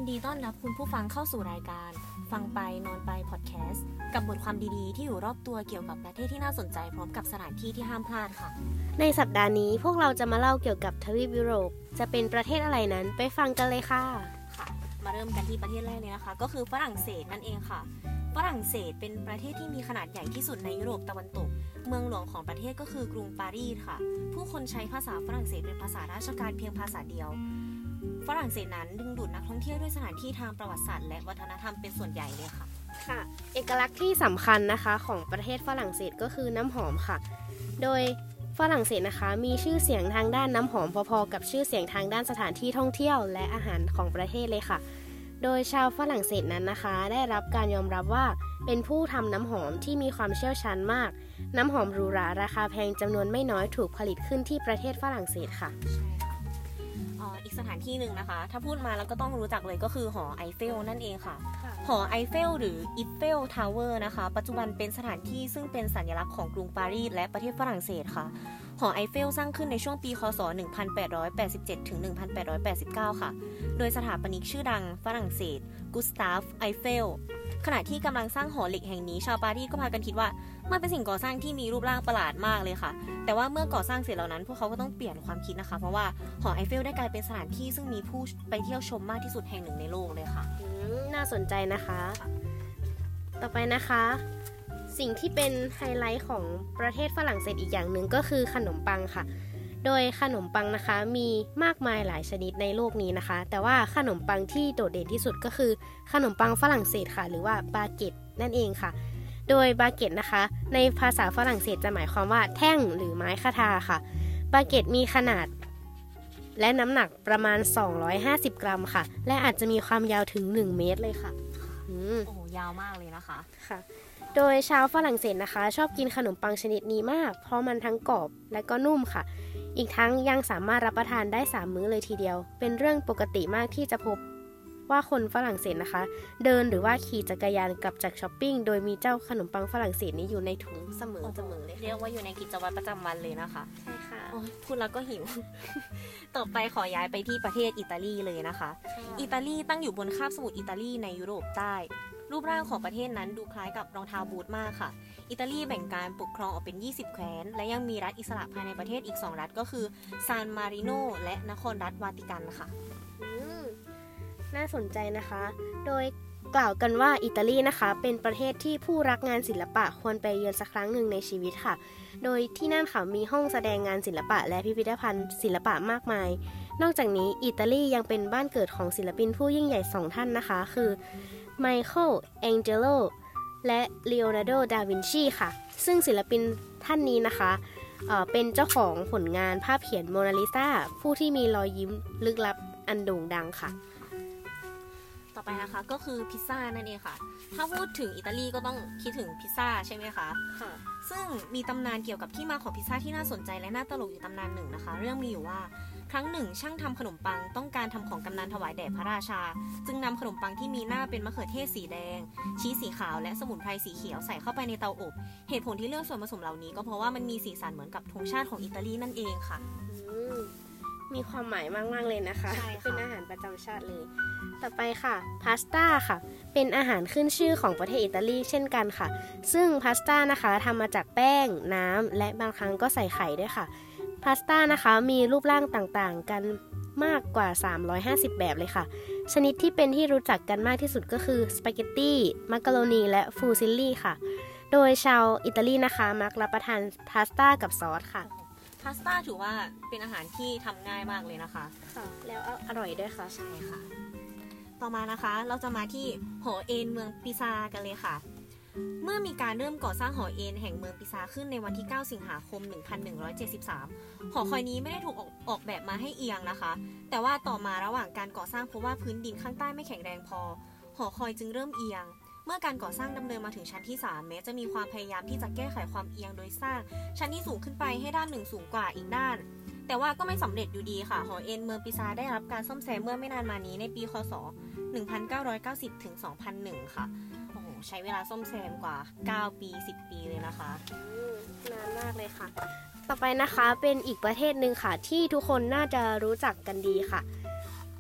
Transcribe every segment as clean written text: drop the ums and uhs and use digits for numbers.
ดีต้อนรับคุณผู้ฟังเข้าสู่รายการฟังไปนอนไปพอดแคสต์กับบทความดีๆที่อยู่รอบตัวเกี่ยวกับประเทศที่น่าสนใจพร้อมกับสถานที่ที่ห้ามพลาดค่ะในสัปดาห์นี้พวกเราจะมาเล่าเกี่ยวกับทวีปยุโรปจะเป็นประเทศอะไรนั้นไปฟังกันเลยค่ะมาเริ่มกันที่ประเทศแรกเลยนะคะก็คือฝรั่งเศสนั่นเองค่ะฝรั่งเศสเป็นประเทศที่มีขนาดใหญ่ที่สุดในยุโรปตะวันตกเมืองหลวงของประเทศก็คือกรุงปารีสค่ะผู้คนใช้ภาษาฝรั่งเศสเป็นภาษาราชการเพียงภาษาเดียวฝรั่งเศสนั้นดึงดูดนักท่องเที่ยวด้วยสถานที่ทางประวัติศาสตร์และวัฒนธรรมเป็นส่วนใหญ่เลยค่ะเอกลักษณ์ที่สำคัญนะคะของประเทศฝรั่งเศสก็คือน้ำหอมค่ะโดยฝรั่งเศสนะคะมีชื่อเสียงทางด้านน้ำหอมพอๆกับชื่อเสียงทางด้านสถานที่ท่องเที่ยวและอาหารของประเทศเลยค่ะโดยชาวฝรั่งเศสนั้นนะคะได้รับการยอมรับว่าเป็นผู้ทำน้ำหอมที่มีความเชี่ยวชาญมากน้ำหอมหรูหราราคาแพงจำนวนไม่น้อยถูกผลิตขึ้นที่ประเทศฝรั่งเศสค่ะอีกสถานที่หนึ่งนะคะถ้าพูดมาแล้วก็ต้องรู้จักเลยก็คือหอไอเฟลนั่นเองค่ะหอไอเฟลหรืออิฟเฟลทาวเวอร์นะคะปัจจุบันเป็นสถานที่ซึ่งเป็นสัญลักษณ์ของกรุงปารีสและประเทศฝรั่งเศสค่ะหอไอเฟลสร้างขึ้นในช่วงปีคศ1887ถึง1889ค่ะโดยสถาปนิกชื่อดังฝรั่งเศสกุสตาฟไอเฟลขณะที่กำลังสร้างหอเหล็กแห่งนี้ชาวปารีสก็พากันคิดว่ามันเป็นสิ่งก่อสร้างที่มีรูปร่างประหลาดมากเลยค่ะแต่ว่าเมื่อก่อสร้างเสร็จแล้วนั้นพวกเขาก็ต้องเปลี่ยนความคิดนะคะเพราะว่าหอไอเฟลได้กลายเป็นสถานที่ซึ่งมีผู้ไปเที่ยวชมมากที่สุดแห่งหนึ่งในโลกเลยค่ะน่าสนใจนะคะต่อไปนะคะสิ่งที่เป็นไฮไลท์ของประเทศฝรั่งเศสอีกอย่างหนึ่งก็คือขนมปังค่ะโดยขนมปังนะคะมีมากมายหลายชนิดในโลกนี้นะคะแต่ว่าขนมปังที่โดดเด่นที่สุดก็คือขนมปังฝรั่งเศสค่ะหรือว่าบาเกตนั่นเองค่ะโดยบาเกตนะคะในภาษาฝรั่งเศสจะหมายความว่าแท่งหรือไม้คทาค่ะบาเกตมีขนาดและน้ำหนักประมาณ250กรัมค่ะและอาจจะมีความยาวถึง1เมตรเลยค่ะโอ้โหยาวมากเลยนะคะค่ะโดยชาวฝรั่งเศสนะคะชอบกินขนมปังชนิดนี้มากเพราะมันทั้งกรอบและก็นุ่มค่ะอีกทั้งยังสามารถรับประทานได้3มื้อเลยทีเดียวเป็นเรื่องปกติมากที่จะพบว่าคนฝรั่งเศสนะคะเดินหรือว่าขี่จักรยานกลับจากช้อปปิ้งโดยมีเจ้าขนมปังฝรั่งเศสนี้อยู่ในถุงเสมอเลยเรียกว่าอยู่ในกิจวัตรประจำวันเลยนะคะใช่ค่ะพูดแล้วก็หิว ต่อไปขอย้ายไปที่ประเทศอิตาลีเลยนะคะอิตาลีตั้งอยู่บนคาบสมุทรอิตาลีในยุโรปใต้รูปร่างของประเทศนั้นดูคล้ายกับรองเท้าบูทมากค่ะอิตาลีแบ่งการปกครองออกเป็น20แคว้นและยังมีรัฐอิสระภายในประเทศอีก2รัฐก็คือซานมาริโนและนครรัฐวาติกันค่ะน่าสนใจนะคะโดยกล่าวกันว่าอิตาลีนะคะเป็นประเทศที่ผู้รักงานศิลปะควรไปเยือนสักครั้งหนึ่งในชีวิตค่ะโดยที่นั่นค่ะมีห้องแสดงงานศิลปะและพิพิธภัณฑ์ศิลปะมากมายนอกจากนี้อิตาลียังเป็นบ้านเกิดของศิลปินผู้ยิ่งใหญ่2ท่านนะคะคือไมเคิลแองเจโลและเลโอนาร์โด ดาวินชีค่ะซึ่งศิลปินท่านนี้นะคะเป็นเจ้าของผลงานภาพเขียนโมนาลิซาผู้ที่มีรอยยิ้มลึกลับอันโด่งดังค่ะต่อไปนะคะก็คือพิซซ่านั่นเองค่ะถ้าพูดถึงอิตาลีก็ต้องคิดถึงพิซซ่าใช่ไหมคะค่ะซึ่งมีตำนานเกี่ยวกับที่มาของพิซซ่าที่น่าสนใจและน่าตลกอยู่ตำนานหนึ่งนะคะเรื่องมีอยู่ว่าครั้งหนึ่งช่างทำขนมปังต้องการทำของกำนันถวายแด่พระราชาจึงนำขนมปังที่มีหน้าเป็นมะเขือเทศสีแดงชีสสีขาวและสมุนไพรสีเขียวใส่เข้าไปในเตาอบเหตุผลที่เลือกส่วนผสมเหล่านี้ก็เพราะว่ามันมีสีสันเหมือนกับธงชาติของอิตาลีนั่นเองค่ะมีความหมายมากๆเลยนะคะเป็นอาหารประจำชาติเลยต่อไปค่ะพาสต้าค่ะเป็นอาหารขึ้นชื่อของประเทศอิตาลีเช่นกันค่ะซึ่งพาสต้านะคะทำมาจากแป้งน้ำและบางครั้งก็ใส่ไข่ด้วยค่ะพาสต้านะคะมีรูปร่างต่างๆกันมากกว่า350แบบเลยค่ะชนิดที่เป็นที่รู้จักกันมากที่สุดก็คือสปาเกตตี้มักกะโรนีและฟูซิลลี่ค่ะโดยชาวอิตาลีนะคะมักรับประทานพาสต้ากับซอสค่ะพาสต้าถือว่าเป็นอาหารที่ทำง่ายมากเลยนะคะค่ะแล้วอร่อยด้วยค่ะใช่ค่ะต่อมานะคะเราจะมาที่หอเอ็นเมืองปิซากันเลยค่ะเมื่อมีการเริ่มก่อสร้างหอเอ็นแห่งเมืองปิซาขึ้นในวันที่9สิงหาคม1173หอคอยนี้ไม่ได้ถูกออกแบบมาให้เอียงนะคะแต่ว่าต่อมาระหว่างการก่อสร้างพบว่าพื้นดินข้างใต้ไม่แข็งแรงพอหอคอยจึงเริ่มเอียงเมื่อการก่อสร้างดำเนินมาถึงชั้นที่3แม้จะมีความพยายามที่จะแก้ไขความเอียงโดยสร้างชั้นที่สูงขึ้นไปให้ด้านหนึ่งสูงกว่าอีกด้านแต่ว่าก็ไม่สำเร็จอยู่ดีค่ะหอเอ็นเมืองปิซาได้รับการซ่อมแซมเมื่อไม่นานมานี้ในปีคศ1990ถึง2001ค่ะโอ้โหใช้เวลาซ่อมแซมกว่า9ปี10ปีเลยนะคะนานมากเลยค่ะต่อไปนะคะเป็นอีกประเทศนึงค่ะที่ทุกคนน่าจะรู้จักกันดีค่ะ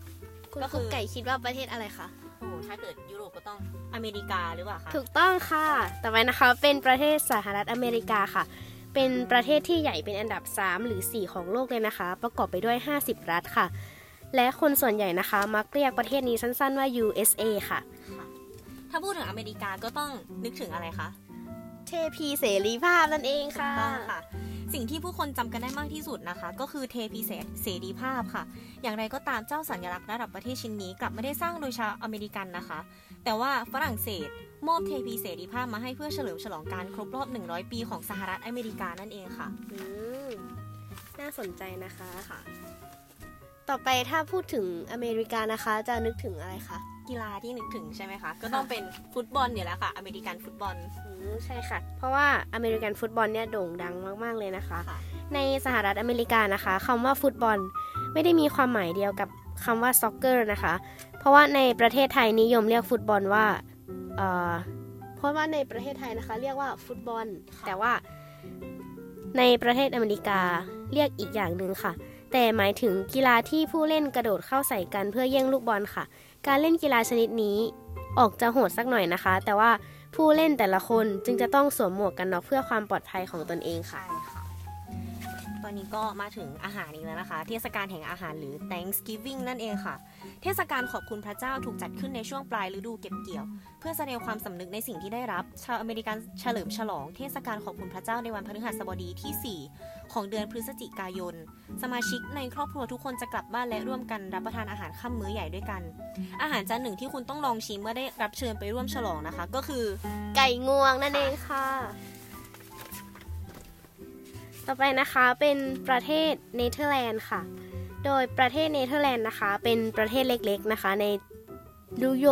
คุณกุ๊กไก่คิดว่าประเทศอะไรคะโอ้ถ้าเกิดยุโรปก็ต้องอเมริกาหรือเปล่าคะถูกต้องค่ะต่อไปนะคะเป็นประเทศสหรัฐอเมริกาค่ะเป็นประเทศที่ใหญ่เป็นอันดับ3หรือ4ของโลกเลยนะคะประกอบไปด้วย50รัฐค่ะและคนส่วนใหญ่นะคะมักเรียกประเทศนี้สั้นๆว่า USA ค่ะถ้าพูดถึงอเมริกาก็ต้องนึกถึงอะไรคะเทพีเสรีภาพนั่นเองค่ะสิ่งที่ผู้คนจำกันได้มากที่สุดนะคะก็คือเทพีเสรีภาพค่ะอย่างไรก็ตามเจ้าสัญลักษณ์ระดับประเทศชิ้นนี้กลับไม่ได้สร้างโดยชาวอเมริกันนะคะแต่ว่าฝรั่งเศสมอบเทพีเสรีภาพมาให้เพื่อเฉลิมฉลองการครบรอบ100ปีของสหรัฐอเมริกานั่นเองค่ะน่าสนใจนะคะค่ะต่อไปถ้าพูดถึงอเมริกานะคะจะนึกถึงอะไรคะกีฬาที่นึกถึงใช่ไหมคะก็ต้องเป็นฟุตบอลเนี่ยแหละค่ะอเมริกันฟุตบอลใช่ค่ะเพราะว่าอเมริกันฟุตบอลเนี่ยโด่งดังมากๆเลยนะคะในสหรัฐอเมริกานะคะคำว่าฟุตบอลไม่ได้มีความหมายเดียวกับคำว่าซ็อกเกอร์นะคะเพราะว่าในประเทศไทยนิยมเรียกฟุตบอลว่าเพราะว่าในประเทศไทยนะคะเรียกว่าฟุตบอลแต่ว่าในประเทศอเมริกาเรียกอีกอย่างนึงค่ะแต่หมายถึงกีฬาที่ผู้เล่นกระโดดเข้าใส่กันเพื่อแย่งลูกบอลค่ะการเล่นกีฬาชนิดนี้ออกจะโหดสักหน่อยนะคะแต่ว่าผู้เล่นแต่ละคนจึงจะต้องสวมหมวกกันน็อกเพื่อความปลอดภัยของตนเองค่ะตอนนี้ก็มาถึงอาหารอีกแล้วนะคะเทศกาลแห่งอาหารหรือ Thanksgiving นั่นเองค่ะเทศกาลขอบคุณพระเจ้าถูกจัดขึ้นในช่วงปลายฤดูเก็บเกี่ยวเพื่อแสดงความสำนึกในสิ่งที่ได้รับชาวอเมริกันเฉลิมฉลองเทศกาลขอบคุณพระเจ้าในวันพฤหัสบดีที่4ของเดือนพฤศจิกายนสมาชิกในครอบครัวทุกคนจะกลับบ้านและร่วมกันรับประทานอาหารค่ำมื้อใหญ่ด้วยกันอาหารจานหนึ่งที่คุณต้องลองชิมเมื่อได้รับเชิญไปร่วมฉลองนะคะก็คือไก่งวงนั่นเองค่ะต่อไปนะคะเป็นประเทศเนเธอร์แลนด์ค่ะโดยประเทศเนเธอร์แลนด์นะคะเป็นประเทศเล็กๆนะคะในยุ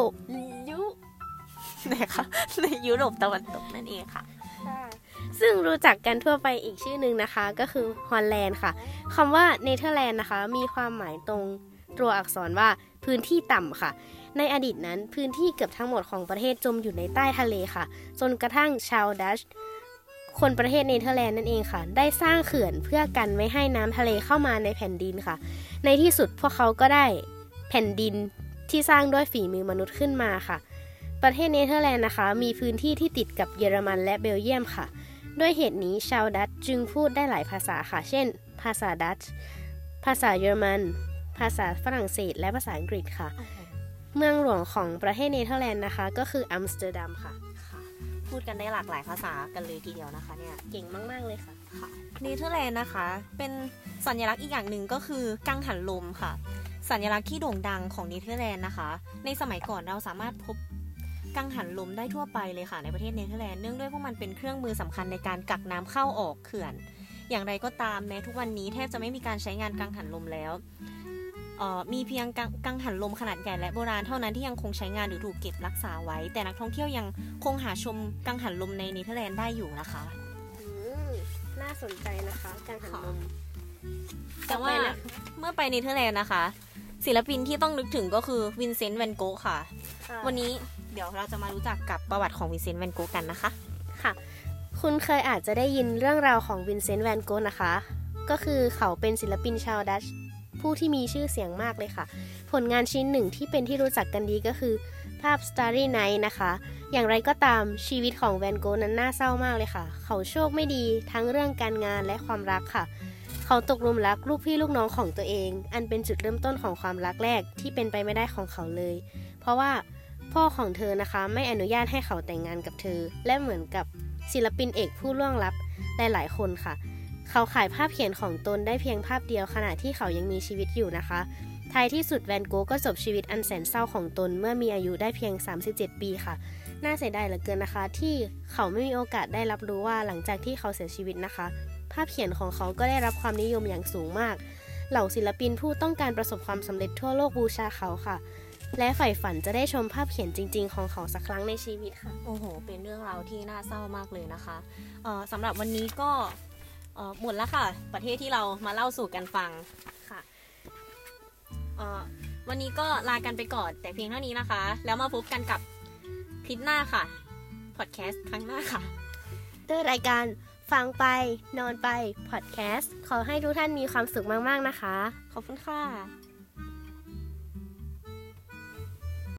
โรปตะวันตกนั่นเองค่ะซึ่งรู้จักกันทั่วไปอีกชื่อหนึ่งนะคะก็คือฮอลแลนด์ค่ะคำว่าเนเธอร์แลนด์นะคะมีความหมายตรงตัวอักษรว่าพื้นที่ต่ำค่ะในอดีตนั้นพื้นที่เกือบทั้งหมดของประเทศจมอยู่ในใต้ทะเลค่ะจนกระทั่งชาวดัชคนประเทศเนเธอร์แลนด์นั่นเองค่ะได้สร้างเขื่อนเพื่อกันไม่ให้น้ำทะเลเข้ามาในแผ่นดินค่ะในที่สุดพวกเขาก็ได้แผ่นดินที่สร้างด้วยฝีมือมนุษย์ขึ้นมาค่ะประเทศเนเธอร์แลนด์นะคะมีพื้นที่ที่ติดกับเยอรมันและเบลเยียมค่ะด้วยเหตุนี้ชาวดัตช์จึงพูดได้หลายภาษาค่ะเช่นภาษาดัตช์ภาษาเยอรมันภาษาฝรั่งเศสและภาษาอังกฤษค่ะเมืองหลวงของประเทศเนเธอร์แลนด์นะคะก็คืออัมสเตอร์ดัมค่ะพูดกันได้หลากหลายภาษากันเลยทีเดียวนะคะเนี่ยเก่งมากๆเลยค่ะเนเธอร์แลนด์นะคะเป็นสัญลักษณ์อีกอย่างหนึ่งก็คือกังหันลมค่ะสัญลักษณ์ที่โด่งดังของเนเธอร์แลนด์นะคะในสมัยก่อนเราสามารถพบกังหันลมได้ทั่วไปเลยค่ะในประเทศเนเธอร์แลนด์เนื่องด้วยพวกมันเป็นเครื่องมือสำคัญในการกักน้ำเข้าออกเขื่อนอย่างไรก็ตามแม้ทุกวันนี้แทบจะไม่มีการใช้งานกังหันลมแล้วมีเพียงกังหันลมขนาดใหญ่และโบราณเท่านั้นที่ยังคงใช้งานหรือถูกเก็บรักษาไว้แต่นักท่องเที่ยวยังคงหาชมกังหันลมในเนเธอร์แลนด์ได้อยู่นะคะน่าสนใจนะคะกังหันลมแต่ว่าเมื่อไปเนเธอร์แลนด์นะคะศิลปินที่ต้องนึกถึงก็คือวินเซนต์ แวนโกะค่ะวันนี้เดี๋ยวเราจะมารู้จักกับประวัติของวินเซนต์ แวนโกะกันนะคะค่ะคุณเคยอาจจะได้ยินเรื่องราวของวินเซนต์ แวนโกะนะคะก็คือเขาเป็นศิลปินชาวดัตช์ผู้ที่มีชื่อเสียงมากเลยค่ะผลงานชิ้นหนึ่งที่เป็นที่รู้จักกันดีก็คือภาพ Starry Night นะคะอย่างไรก็ตามชีวิตของแวนโกะนั้นน่าเศร้ามากเลยค่ะเขาโชคไม่ดีทั้งเรื่องการงานและความรักค่ะเขาตกหลุมรักลูกพี่ลูกน้องของตัวเองอันเป็นจุดเริ่มต้นของความรักแรกที่เป็นไปไม่ได้ของเขาเลยเพราะว่าพ่อของเธอนะคะไม่อนุญาตให้เขาแต่งงานกับเธอและเหมือนกับศิลปินเอกผู้ล่วงลับหลายๆคนค่ะเขาขายภาพเขียนของตนได้เพียงภาพเดียวขณะที่เขายังมีชีวิตอยู่นะคะท้ายที่สุดแวนโกะก็จบชีวิตอันแสนเศร้าของตนเมื่อมีอายุได้เพียง37ปีค่ะน่าเสียดายเหลือเกินนะคะที่เขาไม่มีโอกาสได้รับรู้ว่าหลังจากที่เขาเสียชีวิตนะคะภาพเขียนของเขาก็ได้รับความนิยมอย่างสูงมากเหล่าศิลปินผู้ต้องการประสบความสำเร็จทั่วโลกบูชาเขาค่ะและใฝ่ฝันจะได้ชมภาพเขียนจริงๆของเขาสักครั้งในชีวิตค่ะโอ้โหเป็นเรื่องราวที่น่าเศร้ามากเลยนะคะสำหรับวันนี้ก็หมดแล้วค่ะประเทศที่เรามาเล่าสู่กันฟังค่ะวันนี้ก็ลากันไปก่อนแต่เพียงเท่านี้นะคะแล้วมาพบกันกับคลิปหน้าค่ะพอดแคสต์ครั้งหน้าค่ะด้วยรายการฟังไปนอนไปพอดแคสต์ขอให้ทุกท่านมีความสุขมากๆนะคะขอบคุณค่ะ